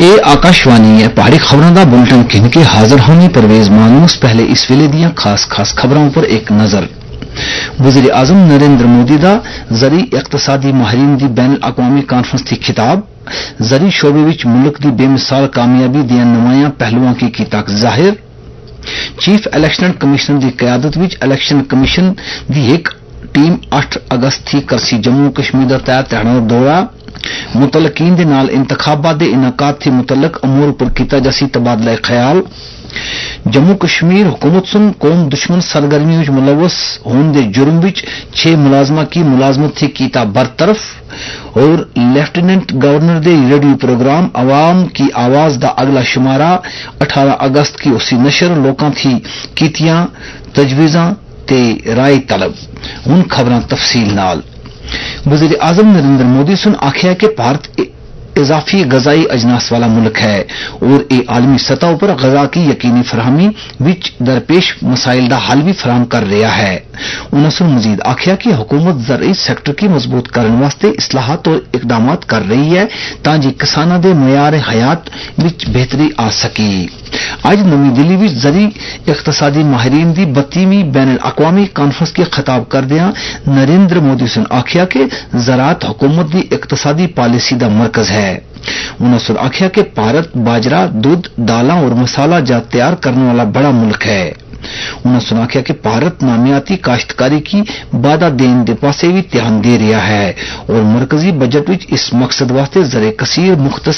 ਇਹ ਆਕਾਸ਼ਵਾਣੀ ਹੈ। ਪਹਾੜੀ खबरों का बुलेटिन किन के हाजिर होने परवेज मानूस। पहले इस वेले दियां खास खास खबरों पर एक नजर। वज़ीर आज़म नरेंद्र मोदी का जरी इकतसादी माहिरीन की बैन अक़वामी कांफ्रेंस की खिताब। जरी शोबे विच मुल्क की बेमिसाल कामयाबी दियां नुमायां पहलुआं की कीता जाहिर। चीफ इलेक्शन कमिश्नर की क्यादत विच इलेक्शन कमिशन की एक टीम 8 अगस्त थी करसी जम्मू कश्मीर का तैयार रहना दौरा। मुतलकीन दे नाल इंतखाबात दे इनाकात थी मुतलक अमूर पर कीता जासी तबादला ख्याल। जम्मू कश्मीर हुकूमत सुन कौम दुश्मन सरगर्मी विच मुलवस होने दे जुर्म विच 6 मुलाजमा की मुलाजमत थी कीता बरतरफ। और लेफ्टिनेंट गवर्नर दे रेडियो प्रोग्राम अवाम की आवाज दा अगला शुमारा 18 अगस्त की उसी नशर लोकां थी कीतियां तजवीज़ां ते राय तलब। हुण खबरां तफसील नाल। वज़ीर आज़म नरेंद्र मोदी सुन आख्या कि भारत इजाफी गजाई अजनास वाला मुल्क है और ये आलमी सतह पर गजा की यकीनी फरहमी विच दरपेश मसाइल का हल भी फराहम कर रहा है। उन्होंने मजीद आख्या कि हुकूमत ज़रई सेक्टर की मजबूत करने वास्ते इस्लाहात और इकदाम कर रही है ताकि किसानों के मयार हयात विच बेहतरी आ सकी। आज नवी दिल्ली विच जरी इकतसादी माहिरीन की 32वीं बैन अक़वामी कांफ्रेंस के खिताब करदियां नरेंद्र मोदी ने आख्या कि ज़राअत हुकूमत की इकतसादी पॉलिसी का मरकज है। उन्होंने आख्या कि भारत बाजरा दूध दालां और मसाला जात तैयार करने वाला बड़ा मुल्क है। उन्होंने आख्या कि भारत नामियाती काश्तकारी की बाधा देने के पासे भी ध्यान दे रहा है और मरकजी बजट विच इस मकसद वास्ते जरे कसीर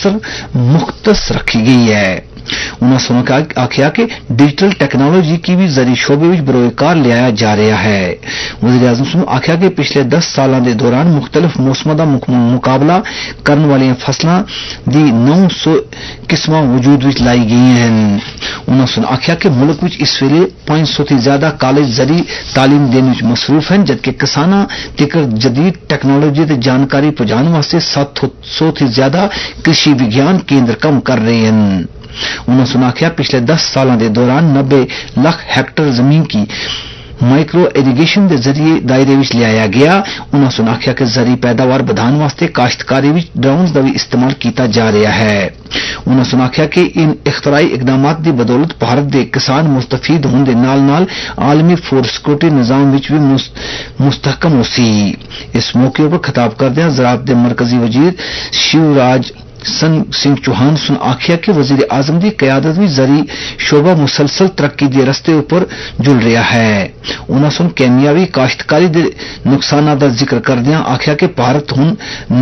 मुख्तस रखी गई है। उन्होंने आख्या कि डिजिटल टेक्नोलॉजी की भी जरी शोबे विच बरोकार लिया जा रहा है। वज़ीर आज़म ने आख्या कि पिछले 10 सालों के दौरान मुख्तलिफ मौसमों का मुकाबला करने वाली फसलों की 900 किस्मां वजूद विच लाई गई हैं। उन्होंने आख्या कि मुल्क विच इस वेले 500 से ज्यादा कॉलेज जरी तालीम देने में मसरूफ हैं जबकि किसानों तक जदीद टेक्नोलॉजी की जानकारी पहुंचाने वास्ते 700 से ज्यादा कृषि विज्ञान केंद्र काम कर रहे हैं। उन्होंने आख्या पिछले 10 सालों के दौरान 90 लाख हेक्टेयर जमीन की माइक्रो इरीगेशन के जरिए दायरे विच लिया गया। उन्होंने आख्या कि जरी पैदावार बढ़ाने वास्ते काश्तकारी विच ड्रोन्स का भी इस्तेमाल किया जा रहा है। उन्होंने आख्या कि इन इख्तराई इकदाम की बदौलत भारत के किसान मुस्तफीद होने के नाल नाल आलमी फूड सिक्योरिटी निजाम विच भी मुस्तहकम होसी। इस मौके पर खिताब करदे ज़राअत के मरकजी वजीर शिवराज सिंह चौहान सुन आख्या कि वज़ीर आज़म की क्यादत भी जरी शोबा मुसलसल तरक्की के रस्ते ऊपर जुल रहा है। उन्होंने केमियावी काश्तकारी के नुकसाना का जिक्र करदियां आख्या कि भारत हुण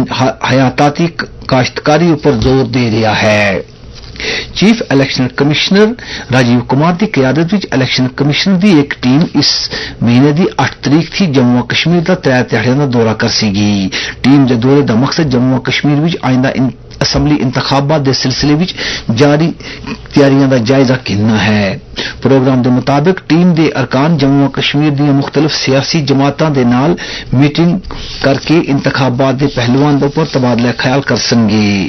हयाताती काश्तकारी ऊपर जोर दे रहा है। Chief election commissioner Rajiv Kumar की क्यादत विच इलेक्शन कमिश्नर की एक टीम इस महीने की 8 तारीख थी जम्मू कश्मीर का 3 ध्याड़ियां का दौरा करसेगी। टीम के दौरे का मकसद जम्मू कश्मीर विच आइंदा असम्बली इंतखाबात के सिलसिले विच जारी तैयारियों का जायजा लेना है। प्रोग्राम के मुताबिक टीम के अरकान जम्मू कश्मीर दी मुख्तलिफ सियासी जमातों के नाल मीटिंग करके इंतखाबात के पहलुओं पर तबादला ख्याल कर सकेंगे।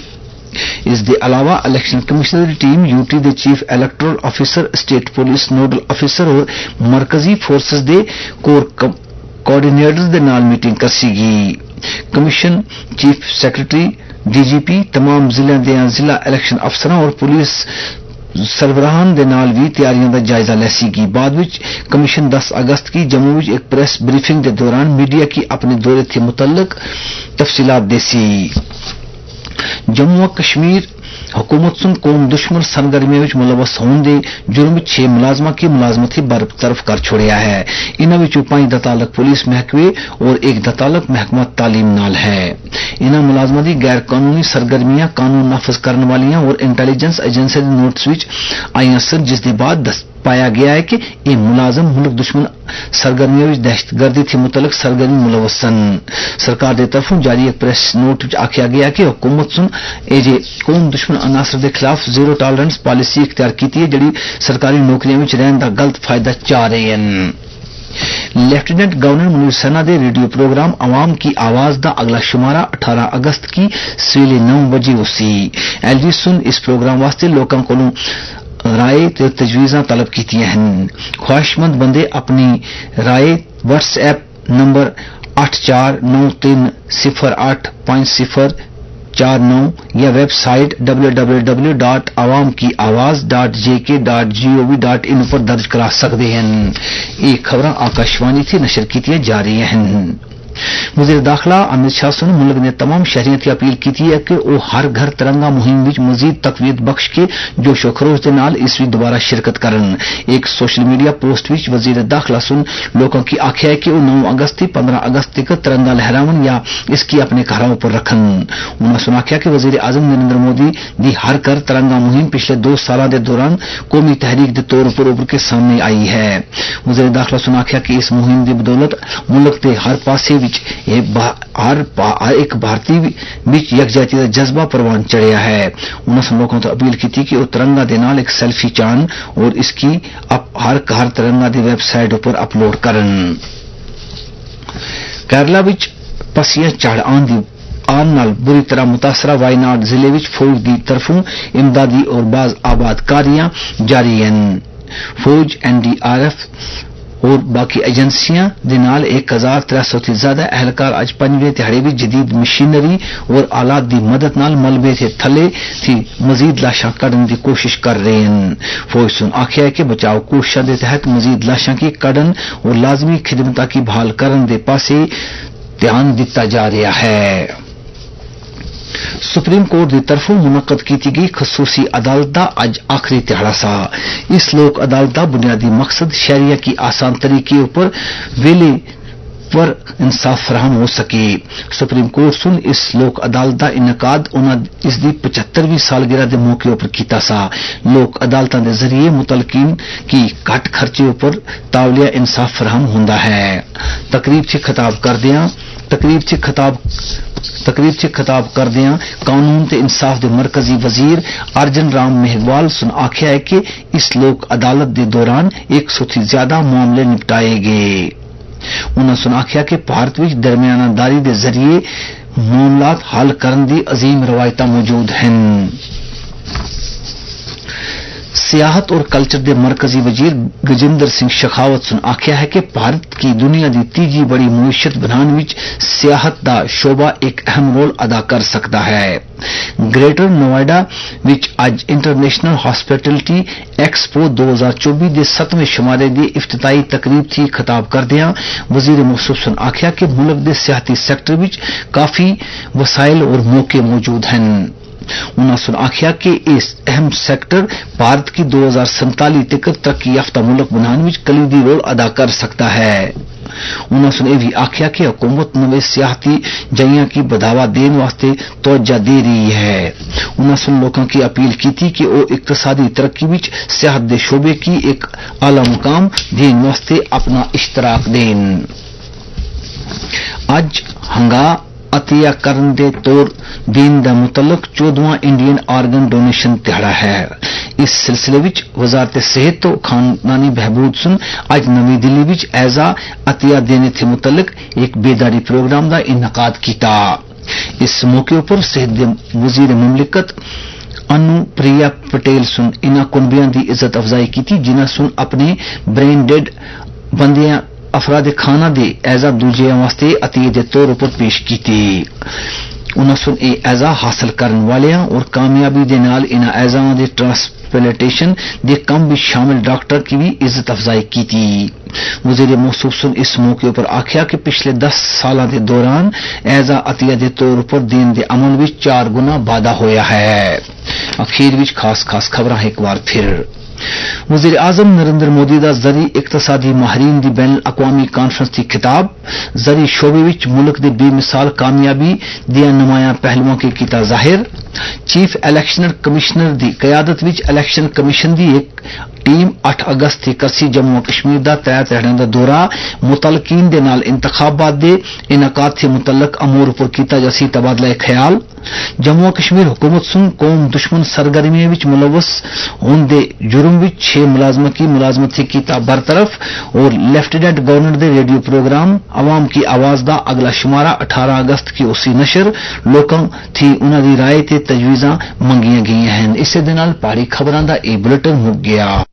इसके अलावा इलेक्शन कमिश्नर की टीम यूटी के chief electoral officer state police nodal officer और मरकजी फोर्सेस के कोर कोऑर्डिनेटर्स के नाल मीटिंग करसेगी। कमीशन चीफ सेक्रेटरी डीजीपी तमाम जिलों के जिला इलेक्शन अफसरों और पुलिस सरबराहान के नाल भी तैयारियों का जायजा लेसेगी। बाद विच कमीशन 10 अगस्त की जम्मू विच एक प्रेस ब्रीफिंग के दौरान मीडिया की अपने दौरे से मुतल्लिक तफसीलात देसी। जम्मू कश्मीर हुकूमत सुन कौम दुश्मन सरगर्मियों में मुलवस होने दे जुर्म 6 मुलाजमा की मुलाजमत बरतरफ कर छोड़िया है। इन्होंने 5 दतालक पुलिस महकमे और 1 दतालक महकमा तालीम नाल है। इन्होंने मुलाजमा की गैर कानूनी सरगर्मियां कानून नाफज करने वाली और इंटेलीजेंस एजेंसी के नोटिस विच आईयां सन जिसके बाद पाया गया है कि ये मुलाजम मुल्क दुश्मन सरगर्मियों में दहशतगर्दी थी मुतलक सरगर्मी मुलवस सन। सरकार की तरफों जारी एक प्रेस नोट विच आख्या गया कि हुकूमत सुन एजे कौम दुश्मन अनासर के खिलाफ जीरो टॉलरेंस पॉलिसी इख्तियार की है जिहड़ी सरकारी नौकरियों में रहने का गलत फायदा चाह रहे हैं। लेफ्टिनेंट गवर्नर मुनीर सेना के रेडियो प्रोग्राम अवाम की आवाज का अगला शुमारा 18 अगस्त की सवेले 9 बजे उसी एलजी सुन इस प्रोग्राम वास्ते लोगों को राय ते तजवीज़ां तलब कीतियां हैं। ख्वाहिशमंद बंदे अपनी राय व्हाट्सएप नंबर 84930850 49 یا ویب سائٹ www.awamkiawaz.jk.gov.in پر درج کرا سکتے ہیں. یہ خبراں آکاشوانی تھی نشر کی جا رہی ہیں. وزیر داخلہ امت شاہ سن ملک نے تمام شہریوں کی اپیل کی ہے کہ وہ ہر گھر ترنگا مہم وچ مزید تقویت بخش کے جوش و خروش دے نال اس وچ دوبارہ شرکت کرن. ایک سوشل میڈیا پوسٹ وچ وزیر داخلہ سن لوگوں کی آخیا ہے کہ وہ 9 اگست سے 15 اگست تک ترنگا لہراون یا اس کی اپنے گھروں پر رکھن. انہوں نے آخیا کہ وزیر اعظم نریندر مودی دی ہر گھر ترنگا مہم پچھلے 2 سالوں کے دوران قومی تحریک کے طور پر ابھر کے سامنے آئی ہے. وزیر داخلہ سن آخیا کہ اس مہم کی بدولت ملک کے ہر پاسے ہر ایک بھارتی یکجہتی کا جذبہ پروان چڑھیا ہے. انہوں نے لوگوں تو اپیل کی تھی کہ وہ ترنگا دے نال ایک سیلفی چان اور اس کی ہر ترنگا دی ویب سائٹ پر اپلوڈ کرن. کیرلا وچ پسیاں چڑھ آن نال بری طرح متاثرہ وائناڈ ضلع وچ فوج دی طرفوں امدادی اور بعض آبادکاریاں جاری ہیں. فوج NDRF اور باقی ایجنسیاں دے نال 1300 سے زیادہ اہلکار اج 5ویں دہاڑے بھی جدید مشینری اور آلات دی مدد نال ملبے سے تھلے تھی مزید لاشاں کڈن دی کوشش کر رہے ہیں. فوج سن آخیا ہے کہ بچاؤ کوششاں دے تحت مزید لاشاں کی کڈن اور لازمی خدمتاں کی بحال کرن دے پاسے دھیان دتا جا رہا ہے. سپریم کورٹ کی طرفوں منعقد کی گئی خصوصی عدالت اج آخری تہاڑا سا. اس لوک عدالت بنیادی مقصد شہریہ کی آسان طریقے پر ویلے پر انصاف فراہم ہو سکے. سپریم کورٹ سن اس لوک عدالت کا انعقاد اس دی 75ویں سالگرہ کے موقع پر کیتا سا. لوک عدالتوں کے ذریعے متعلقین کی گھٹ خرچے پر تاولیہ انصاف فراہم ہوندا ہے. تقریب سے خطاب کردیاں قانون تے انصاف دے مرکزی وزیر ارجن رام مہگوال سن آخیا ہے کہ اس لوک عدالت دے دوران 100 سے زیادہ معاملے نپٹائے گئے. انہوں نے آخیا کہ بھارت وچ درمیانہ داری دے ذریعے معاملات حل کرن دی عظیم روایت موجود ہیں. سیاحت اور کلچر دے مرکزی وزیر گجیندر سنگھ شیخاوت سن آخیا ہے کہ بھارت کی دنیا دی تیجی بڑی معیشت بنانے وچ سیاحت دا شعبہ ایک اہم رول ادا کر سکتا ہے. گریٹر نوئیڈا وچ اج انٹرنیشنل ہاسپٹلٹی ایکسپو 2024 دے 7ویں شمارے دی افتتاحی تقریب تھی خطاب کردیاں وزیر موصوف سن آخیا کہ ملک دے سیاحتی سیکٹر وچ کافی وسائل اور موقع موجود ہیں. انہوں نے آخیا کہ اس اہم سیکٹر بھارت کی 2047 تک ترقی یافتہ ملک بنانے میں کلیدی رول ادا کر سکتا ہے. انہوں نے یہ بھی آخیا کہ حکومت نوے سیاحتی جائیاں کی بڑھاوا دین واسطے توجہ دے رہی ہے. انہوں نے لوگوں کی اپیل کی تھی کہ وہ اقتصادی ترقی میں سیاحت دے شعبے کی ایک اعلی مقام دین واسطے اپنا اشتراک دین. اج ہنگا عطیہ کرن دے طور دین دا متعلق 14واں انڈین آرگن ڈونیشن تہاڑا ہے. اس سلسلے وچ وزارت صحت تو خاندانی بہبود سن اج نویں دلی وچ ایزا عطیہ دینے تھے متعلق ایک بیداری پروگرام دا انعقاد کیتا. اس موقع پر صحت دے وزیر مملکت انو پریا پٹیل سن انہاں کنبیاں دی عزت افزائی کی جنہاں سن اپنے برین ڈیڈ بندیاں افراد خانہ دے ایزا دوجے واسطے عطیے دے طور پر پیش کیتے. انہوں نے اے ایزا حاصل کرن والیاں اور کامیابی دے نال انہاں ایزاواں دے ٹرانسپلانٹیشن دے کم بھی شامل ڈاکٹر کی بھی عزت افزائی کیتی. وزیر موصوف سن اس موقع پر آخیا کہ پچھلے 10 سالاں دے دوران ایزا عطیہ دے طور پر دین دے عمل وچ 4 گنا واਧਾ ہویا ہے. اخیر وچ خاص خبراں ایک بار پھر. وزیر اعظم نریندر مودی دا زرعی اقتصادی ماہرین دی بین الاقوامی کانفرنس کی خطاب. زرعی شعبے وچ ملک دے بے مثال کامیابی دیا نمایاں پہلوؤں کے کیتا ظاہر. چیف الیکشن کمشنر دی قیادت وچ الیکشن کمیشن دی ایک ٹیم 8 اگست تھی کرسی جموں کشمیر دا 3 دہاڑیاں دا دورہ متعلقین دے نال انتخابات دے انعقاد سے متعلق امور پر کیتا جاسی تبادلہ خیال. جموں کشمیر حکومت سن قوم دشمن سرگرمیاں وچ ملوث ہون دے جرم وچ 6 ملازمہ کی ملازمت سے کیتا برطرف. اور لیفٹیننٹ گورنر دے ریڈیو پروگرام عوام کی آواز دا اگلا شمارہ 18 اگست کی اسی نشر لوکاں تھی انہاں دی رائے تے تجویزاں منگیاں گئی ہیں. اس دے نال پہاڑی خبراں دا اے بلٹن ہو گیا.